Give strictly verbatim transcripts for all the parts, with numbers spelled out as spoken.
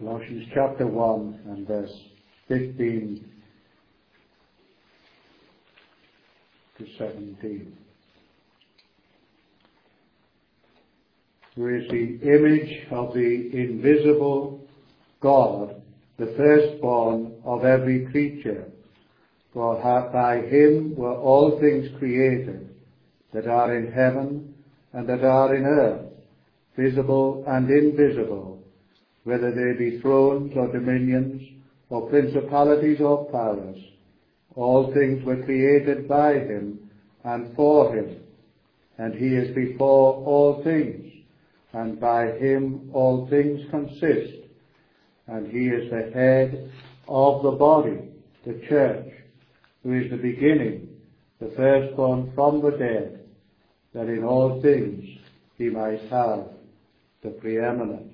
Colossians chapter one and verse fifteen to seventeen. Who is the image of the invisible God, the firstborn of every creature. For by him were all things created, that are in heaven and that are in earth, visible and invisible, whether they be thrones or dominions, or principalities or powers. All things were created by him and for him, and he is before all things, and by him all things consist. And he is the head of the body, the church, who is the beginning, the firstborn from the dead, that in all things he might have the preeminence.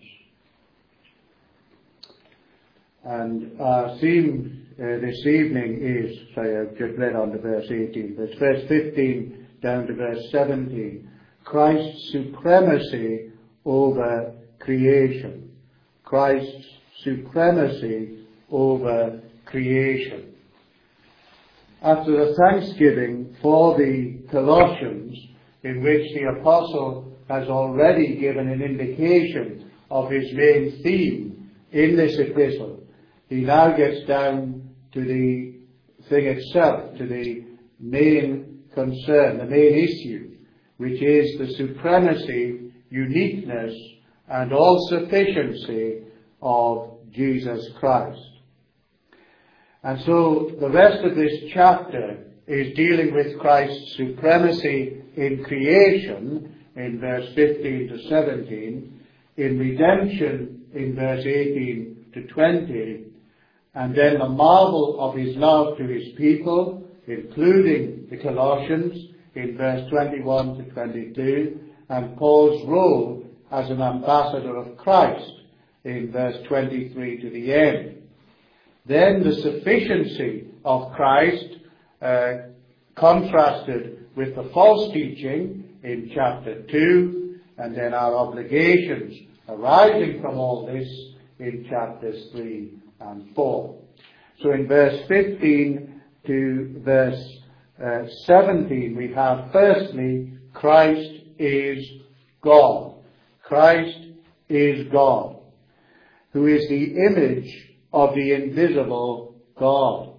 And our theme uh, this evening is, sorry, I've just read on to verse eighteen, but it's verse fifteen down to verse seventeen. Christ's supremacy over creation. Christ's supremacy over creation. After the thanksgiving for the Colossians, in which the apostle has already given an indication of his main theme in this epistle, he now gets down to the thing itself, to the main concern, the main issue, which is the supremacy, uniqueness, and all-sufficiency of Jesus Christ. And so the rest of this chapter is dealing with Christ's supremacy in creation, in verse fifteen to seventeen, in redemption, in verse eighteen to twenty, and then the marvel of his love to his people, including the Colossians, in verse twenty-one to twenty-two, and Paul's role as an ambassador of Christ, in verse twenty-three to the end. Then the sufficiency of Christ uh, contrasted with the false teaching in chapter two, and then our obligations arising from all this in chapters three and four. So in verse fifteen to verse uh, seventeen we have firstly, Christ is God. Christ is God, who is the image of the invisible God.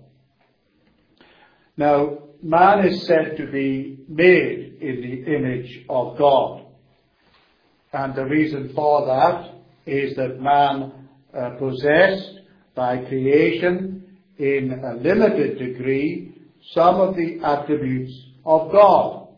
Now, man is said to be made in the image of God. And the reason for that is that man uh, possessed by creation in a limited degree some of the attributes of God.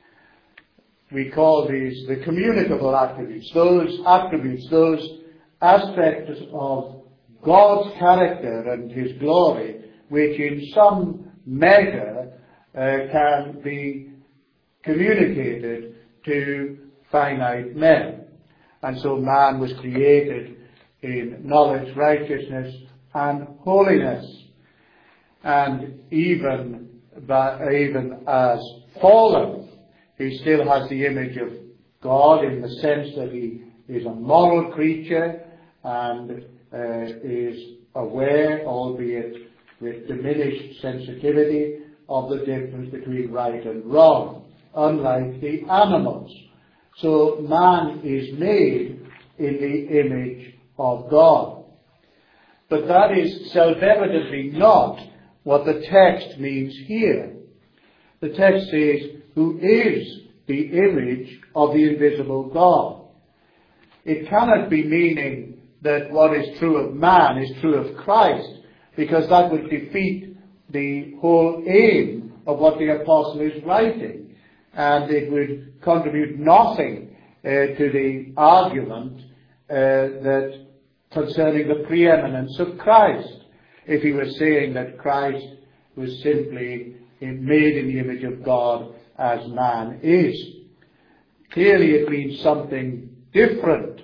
We call these the communicable attributes, those attributes, those aspects of God's character and his glory, which in some measure uh, can be communicated to finite men. And so man was created in knowledge, righteousness, and holiness. And even, by, even as fallen, he still has the image of God in the sense that he is a moral creature and uh, is aware, albeit with diminished sensitivity, of the difference between right and wrong, unlike the animals. So man is made in the image of God. But that is self-evidently not what the text means here. The text says, who is the image of the invisible God. It cannot be meaning that what is true of man is true of Christ, because that would defeat the whole aim of what the apostle is writing, and it would contribute nothing uh, to the argument uh, that concerning the preeminence of Christ, if he was saying that Christ was simply made in the image of God as man is. Clearly it means something different.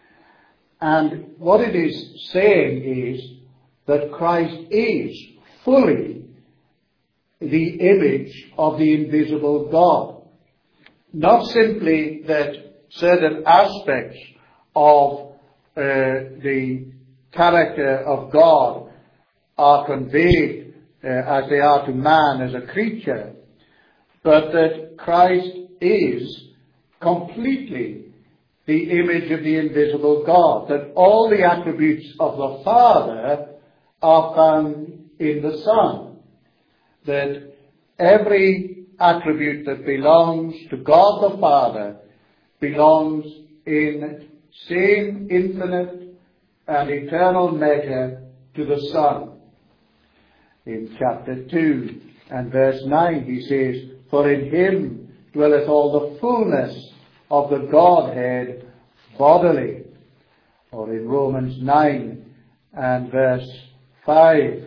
And what it is saying is that Christ is fully the image of the invisible God. Not simply that certain aspects of uh, the character of God are conveyed uh, as they are to man as a creature, but that Christ is completely the image of the invisible God, that all the attributes of the Father are found in the Son, that every attribute that belongs to God the Father belongs in same infinite and eternal measure to the Son. In chapter two and verse nine he says, "For in him dwelleth all the fullness of the Godhead bodily." Or in Romans nine and verse five,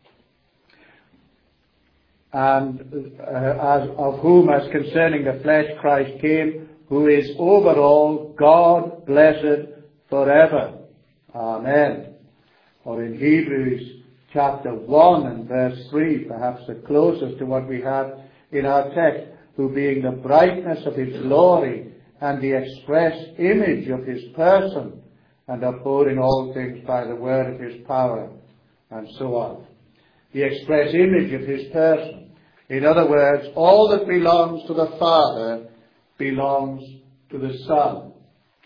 "And uh, as of whom as concerning the flesh Christ came, who is over all, God blessed forever. Amen." Or in Hebrews chapter one and verse three, perhaps the closest to what we have in our text, "Who being the brightness of his glory and the express image of his person, and upholding all things by the word of his power," and so on. The express image of his person. In other words, all that belongs to the Father belongs to the Son.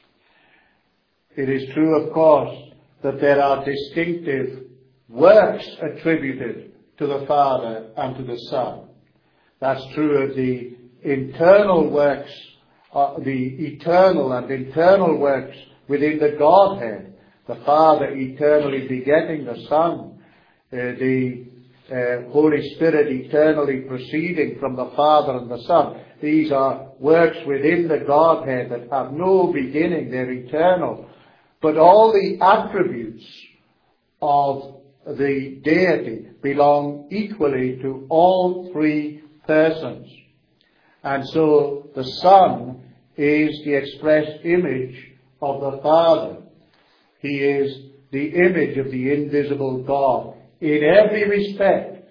It is true, of course, that there are distinctive works attributed to the Father and to the Son. That's true of the internal works, uh, the eternal and internal works within the Godhead. The Father eternally begetting the Son, uh, the uh, Holy Spirit eternally proceeding from the Father and the Son. These are works within the Godhead that have no beginning, they're eternal. But all the attributes of the deity belong equally to all three persons. And so the Son is the express image of the Father. He is the image of the invisible God in every respect.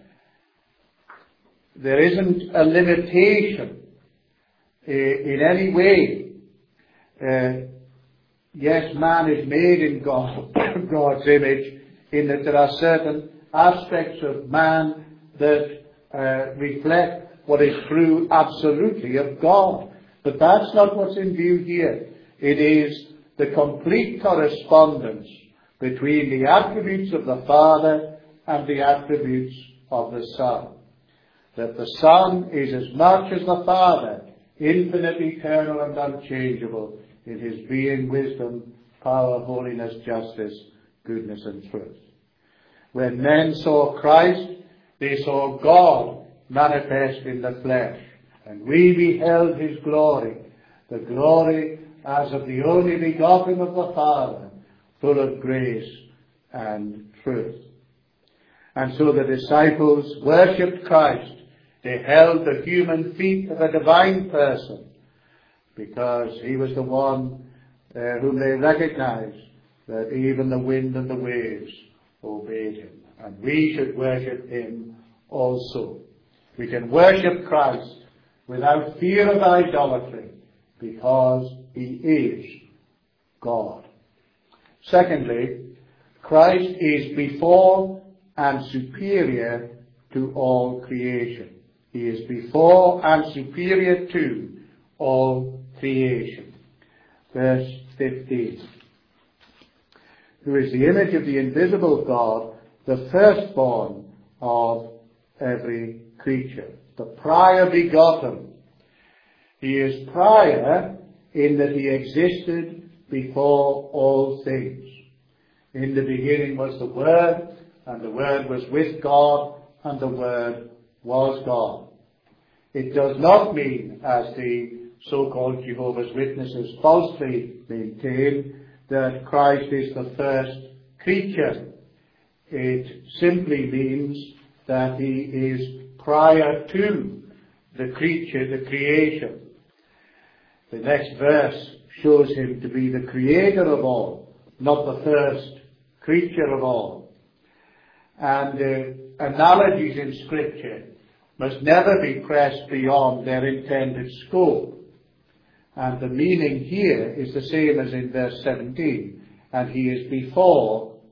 There isn't a limitation uh, in any way. Uh, yes, man is made in God, God's image, in that there are certain aspects of man that uh, reflect what is true absolutely of God. But that's not what's in view here. It is the complete correspondence between the attributes of the Father and the attributes of the Son. That the Son is as much as the Father, infinite, eternal, and unchangeable in his being, wisdom, power, holiness, justice, goodness, and truth. When men saw Christ, they saw God manifest in the flesh. And we beheld his glory, the glory as of the only begotten of the Father, full of grace and truth. And so the disciples worshipped Christ. They held the human feet of a divine person because he was the one uh, whom they recognized, that even the wind and the waves obeyed him. And we should worship him also. We can worship Christ without fear of idolatry because he is God. Secondly, Christ is before and superior to all creation. He is before and superior to all creation. Verse fifteen. Who is the image of the invisible God, the firstborn of every creature, the prior begotten. He is prior in that he existed before all things. In the beginning was the Word, and the Word was with God, and the Word was God. It does not mean, as the so-called Jehovah's Witnesses falsely maintain, that Christ is the first creature. It simply means that he is prior to the creature, the creation. The next verse shows him to be the creator of all, not the first creature of all. And uh, analogies in Scripture must never be pressed beyond their intended scope. And the meaning here is the same as in verse seventeen. And he is before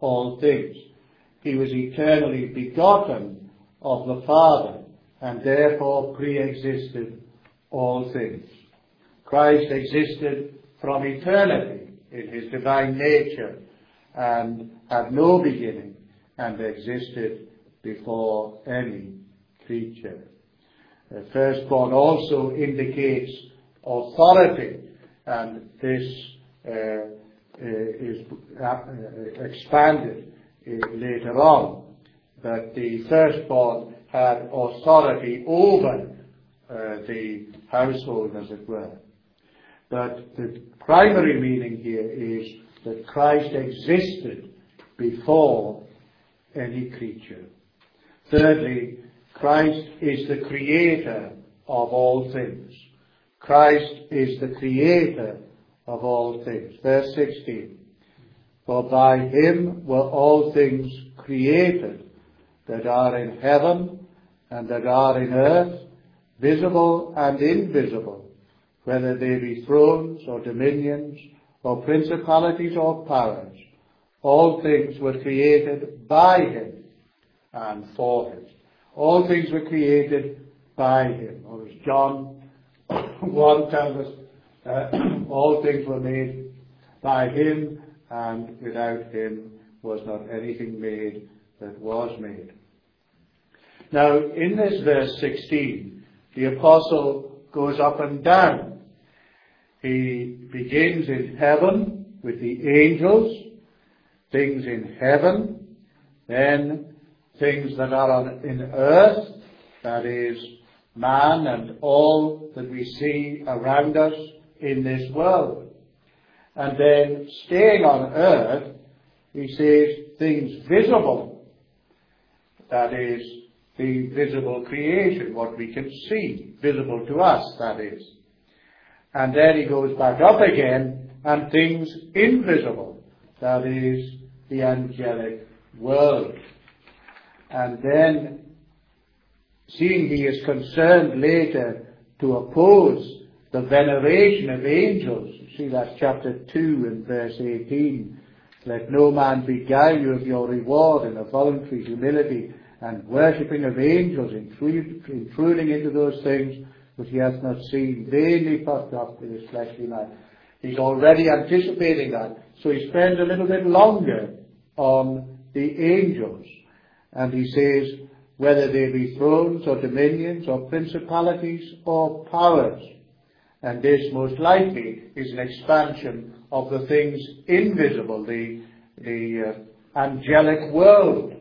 all things. He was eternally begotten of the Father, and therefore pre-existed all things. Christ existed from eternity in his divine nature, and had no beginning, and existed before any creature. Uh, firstborn also indicates authority, and this uh, uh, is uh, expanded uh, later on. But the firstborn had authority over uh, the household, as it were. But the primary meaning here is that Christ existed before any creature. Thirdly, Christ is the creator of all things. Christ is the creator of all things. Verse sixteen. For by him were all things created, that are in heaven and that are in earth, visible and invisible, whether they be thrones or dominions or principalities or powers. All things were created by him and for him. All things were created by him. Or as John one tells us, uh, all things were made by him, and without him was not anything made that was made. Now, in this verse sixteen, the apostle goes up and down. He begins in heaven with the angels, things in heaven, then things that are on, in earth, that is, man and all that we see around us in this world. And then, staying on earth, he says things visible, that is, the visible creation, what we can see, visible to us, that is. And then he goes back up again, and things invisible, that is, the angelic world. And then, seeing he is concerned later to oppose the veneration of angels, you see that chapter two and verse eighteen, let no man beguile you of your reward in a voluntary humility and worshipping of angels, intruding into those things which he hath not seen, vainly puffed up with his fleshly mind. He's already anticipating that, so he spends a little bit longer on the angels. And he says, whether they be thrones or dominions or principalities or powers. And this most likely is an expansion of the things invisible, the, the uh, angelic world.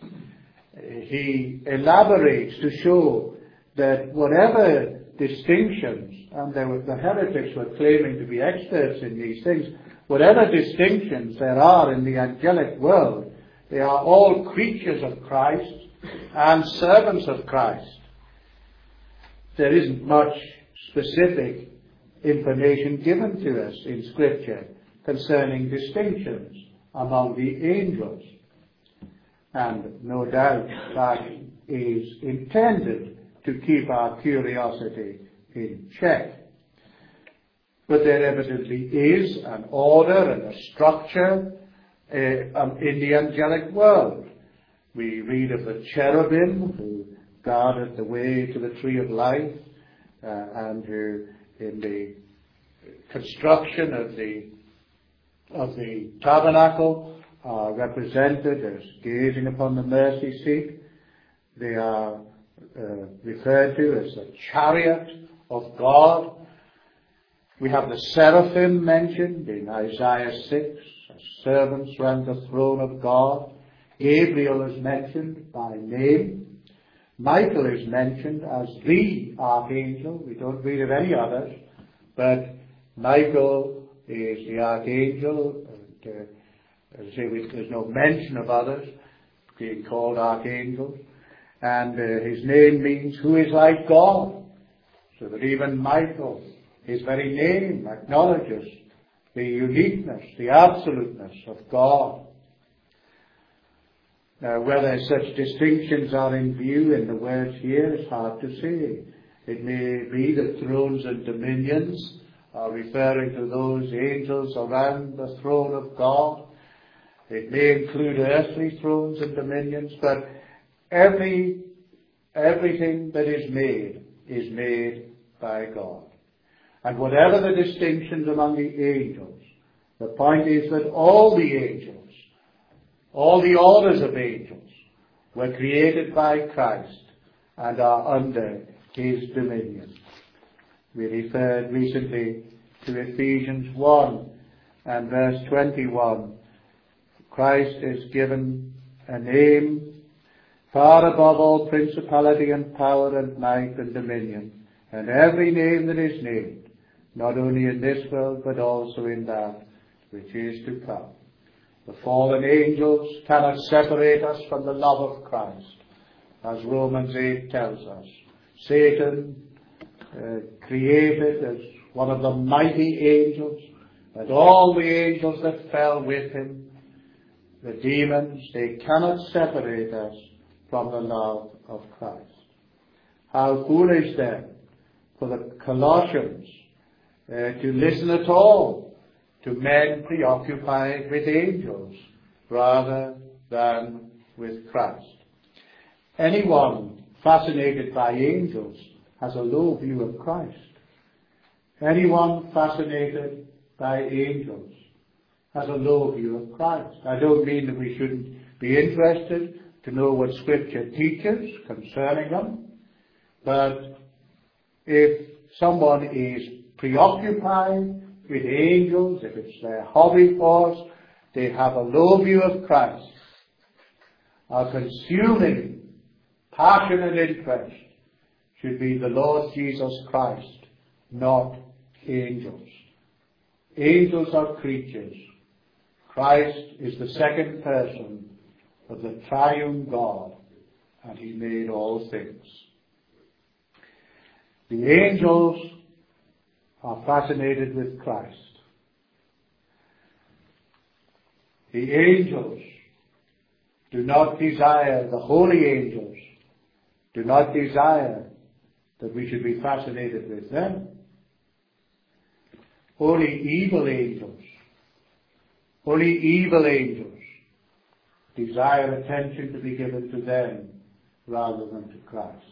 He elaborates to show that whatever distinctions, and there were, the heretics were claiming to be experts in these things, whatever distinctions there are in the angelic world, they are all creatures of Christ and servants of Christ. There isn't much specific information given to us in Scripture concerning distinctions among the angels. And no doubt that is intended to keep our curiosity in check. But there evidently is an order and a structure uh, um, in the angelic world. We read of the cherubim who guarded the way to the tree of life, uh, and who in the construction of the of the tabernacle are represented as gazing upon the mercy seat. They are uh, referred to as the chariot of God. We have the seraphim mentioned in Isaiah six, as servants round the throne of God. Gabriel is mentioned by name. Michael is mentioned as the archangel. We don't read of any others, but Michael is the archangel. And, uh, as I say, we, there's no mention of others being called archangels. And uh, his name means who is like God. So that even Michael, his very name acknowledges the uniqueness, the absoluteness of God. Now, whether such distinctions are in view in the words here is hard to say. It may be that thrones and dominions are referring to those angels around the throne of God. It may include earthly thrones and dominions, but every, everything that is made is made by God. And whatever the distinctions among the angels, the point is that all the angels, all the orders of angels, were created by Christ and are under his dominion. We referred recently to Ephesians one and verse twenty-one. Christ is given a name far above all principality and power and might and dominion, and every name that is named, not only in this world but also in that which is to come. The fallen angels cannot separate us from the love of Christ, as Romans eight tells us. Satan, uh, created as one of the mighty angels, and all the angels that fell with him, the demons, they cannot separate us from the love of Christ. How foolish then for the Colossians uh, to listen at all to men preoccupied with angels rather than with Christ. Anyone fascinated by angels has a low view of Christ. Anyone fascinated by angels has a low view of Christ. I don't mean that we shouldn't be interested to know what Scripture teaches concerning them, but if someone is preoccupied with angels, if it's their hobby horse, they have a low view of Christ. Our consuming passion and interest should be the Lord Jesus Christ, not angels. Angels are creatures. Christ is the second person of the triune God, and he made all things. The angels are fascinated with Christ. The angels do not desire, the holy angels do not desire that we should be fascinated with them. Only evil angels, only evil angels desire attention to be given to them rather than to Christ.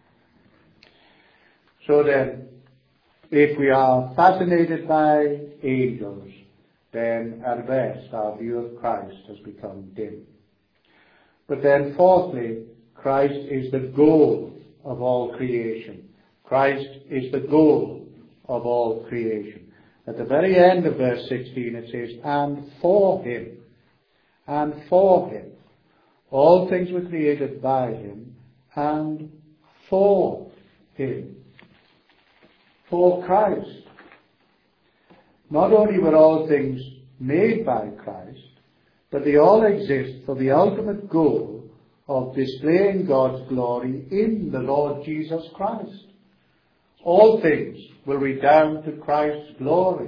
So then, if we are fascinated by angels, then at best our view of Christ has become dim. But then fourthly, Christ is the goal of all creation. Christ is the goal of all creation. At the very end of verse sixteen it says, and for him, and for him. All things were created by him and for him. For Christ. Not only were all things made by Christ, but they all exist for the ultimate goal of displaying God's glory in the Lord Jesus Christ. All things will redound to Christ's glory.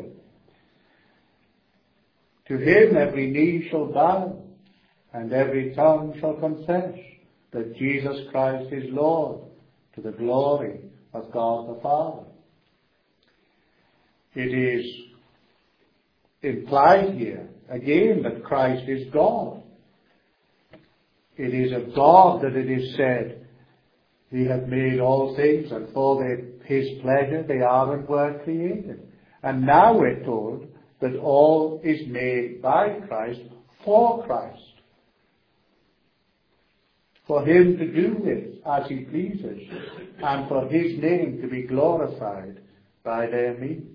To him every knee shall bow, and every tongue shall confess that Jesus Christ is Lord, to the glory of God the Father. It is implied here, again, that Christ is God. It is of God that it is said, he hath made all things, and for his pleasure they are and were created. And now we're told that all is made by Christ for Christ. For him to do this as he pleases, and for his name to be glorified by their means.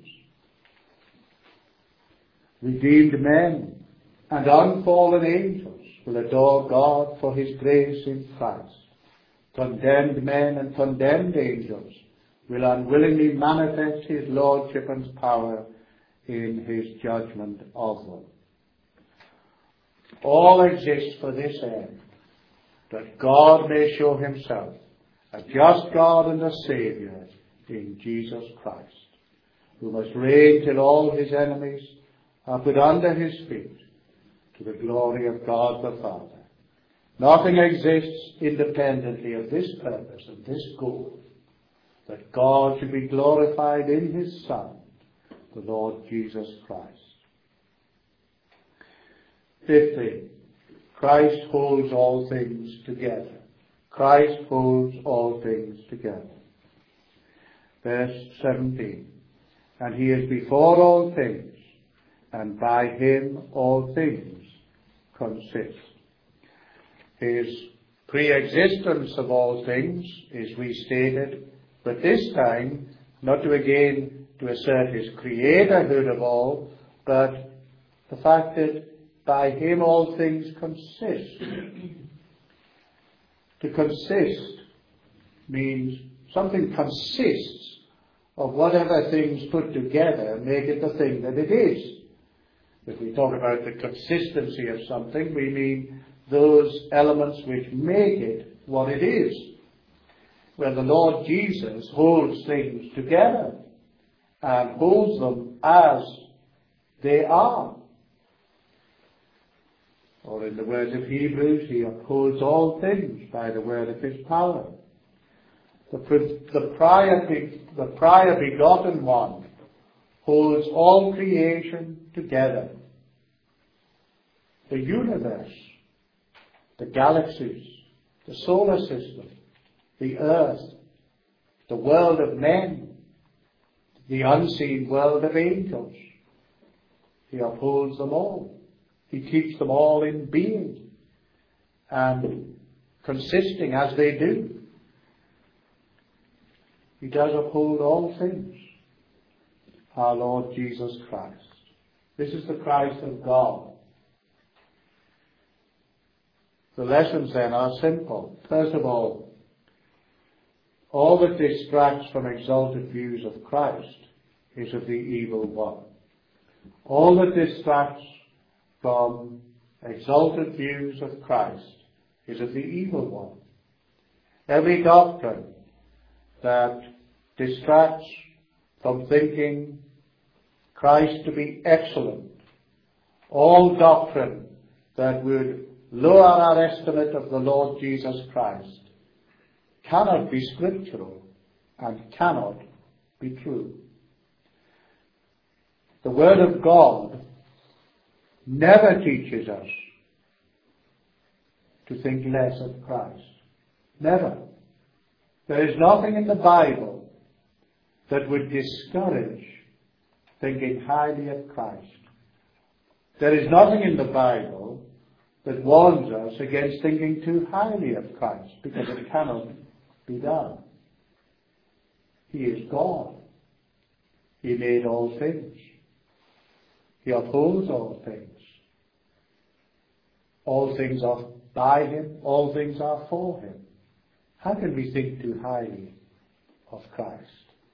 Redeemed men and unfallen angels will adore God for his grace in Christ. Condemned men and condemned angels will unwillingly manifest his lordship and power in his judgment of them. All exists for this end, that God may show himself a just God and a Saviour in Jesus Christ, who must reign till all his enemies are put under his feet, to the glory of God the Father. Nothing exists independently of this purpose and this goal, that God should be glorified in his Son, the Lord Jesus Christ. Fifthly, Christ holds all things together. Christ holds all things together. Verse seventeen. And he is before all things, and by him all things consist. His pre-existence of all things is restated, but this time not to again to assert his creatorhood of all, but the fact that by him all things consist. To consist means something consists of whatever things put together make it the thing that it is. If we talk about the consistency of something, we mean those elements which make it what it is. Well, the Lord Jesus holds things together and holds them as they are. Or in the words of Hebrews, he upholds all things by the word of his power. The, the, prior, the prior begotten one holds all creation together. The universe, the galaxies, the solar system, the earth, the world of men, the unseen world of angels. He upholds them all. He keeps them all in being and consisting as they do. He does uphold all things. Our Lord Jesus Christ. This is the Christ of God. The lessons then are simple. First of all, all that distracts from exalted views of Christ is of the evil one. All that distracts from exalted views of Christ is of the evil one. Every doctrine that distracts from thinking Christ to be excellent, all doctrine that would lower our estimate of the Lord Jesus Christ, cannot be scriptural and cannot be true. The Word of God never teaches us to think less of Christ. Never. There is nothing in the Bible that would discourage thinking highly of Christ. There is nothing in the Bible that warns us against thinking too highly of Christ, because it cannot be done. He is God. He made all things. He upholds all things. All things are by him. All things are for him. How can we think too highly of Christ?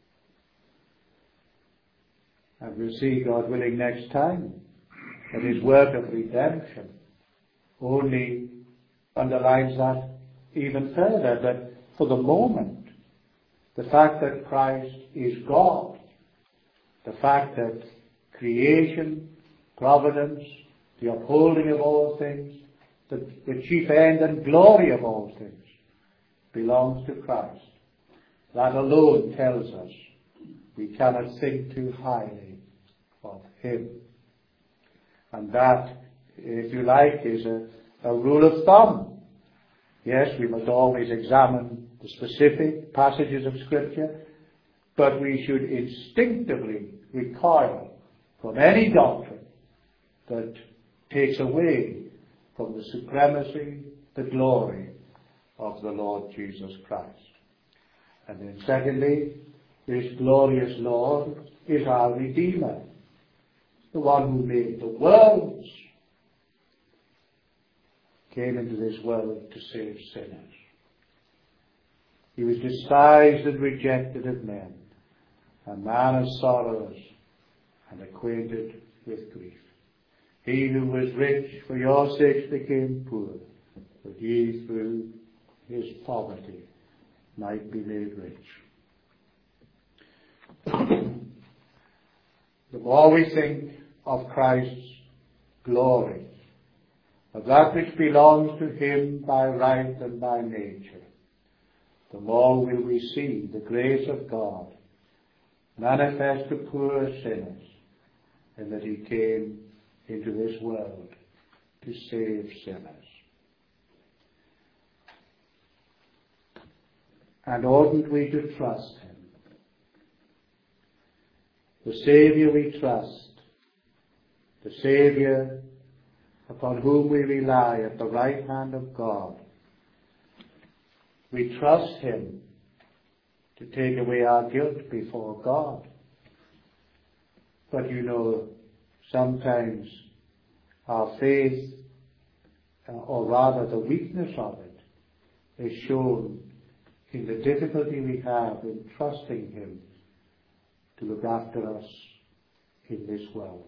And we'll see, God willing, next time that his work of redemption only underlines that even further, that for the moment, the fact that Christ is God, the fact that creation, providence, the upholding of all things, the, the chief end and glory of all things belongs to Christ. That alone tells us we cannot think too highly of him. And that, if you like, is a, a rule of thumb. Yes, we must always examine the specific passages of Scripture, but we should instinctively recoil from any doctrine that takes away from the supremacy, the glory of the Lord Jesus Christ. And then secondly, this glorious Lord is our Redeemer, the one who made the worlds, came into this world to save sinners. He was despised and rejected of men, a man of sorrows and acquainted with grief. He who was rich for your sakes became poor, that ye through his poverty might be made rich. The more we think of Christ's glory, of that which belongs to him by right and by nature, the more will we see the grace of God manifest to poor sinners, in that he came into this world to save sinners. And oughtn't we to trust him? The Saviour we trust, the Saviour upon whom we rely at the right hand of God. We trust him to take away our guilt before God. But you know, sometimes our faith, or rather the weakness of it, is shown in the difficulty we have in trusting him to look after us in this world.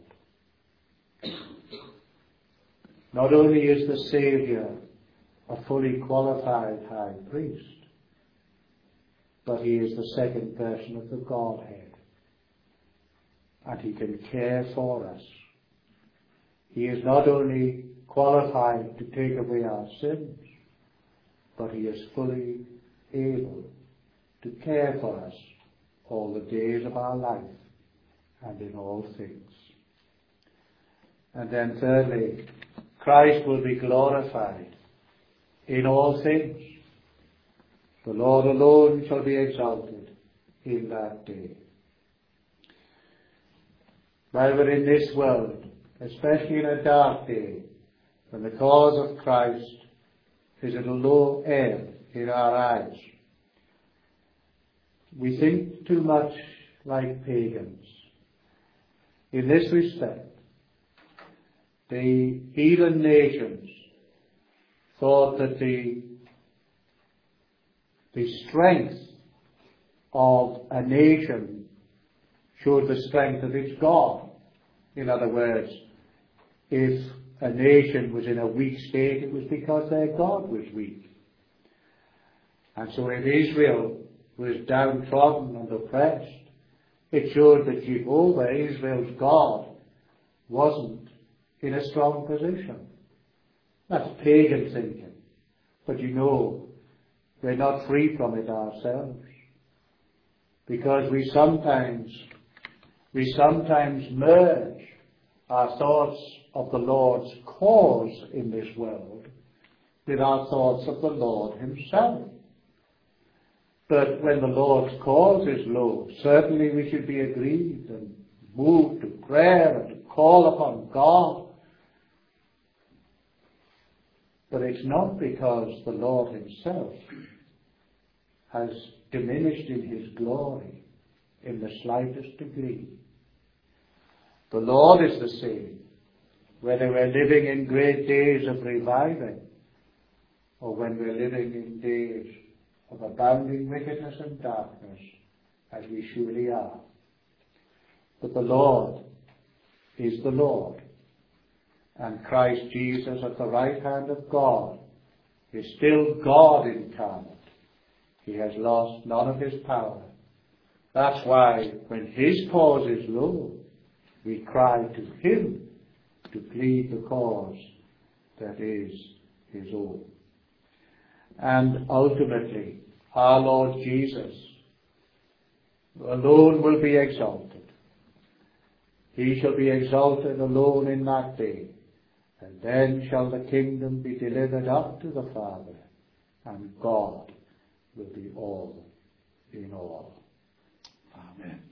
Not only is the Saviour a fully qualified high priest, but he is the second person of the Godhead, and he can care for us. He is not only qualified to take away our sins, but he is fully able to care for us all the days of our life and in all things. And then thirdly, Christ will be glorified in all things. The Lord alone shall be exalted in that day. While we're in this world, especially in a dark day, when the cause of Christ is at a low ebb in our eyes, we think too much like pagans. In this respect, the heathen nations thought that the, the strength of a nation showed the strength of its God. In other words, if a nation was in a weak state, it was because their God was weak. And so if Israel was downtrodden and oppressed, it showed that Jehovah, Israel's God, wasn't in a strong position. That's pagan thinking. But you know, we're not free from it ourselves. Because we sometimes, we sometimes merge our thoughts of the Lord's cause in this world with our thoughts of the Lord himself. But when the Lord's cause is low, certainly we should be aggrieved and moved to prayer and to call upon God. But it's not because the Lord himself has diminished in his glory in the slightest degree. The Lord is the same, whether we're living in great days of reviving or when we're living in days of abounding wickedness and darkness, as we surely are. But the Lord is the Lord, and Christ Jesus at the right hand of God is still God incarnate. He has lost none of his power. That's why when his cause is low, we cry to him to plead the cause that is his own. And ultimately, our Lord Jesus alone will be exalted. He shall be exalted alone in that day, and then shall the kingdom be delivered up to the Father, and God will be all in all. Amen.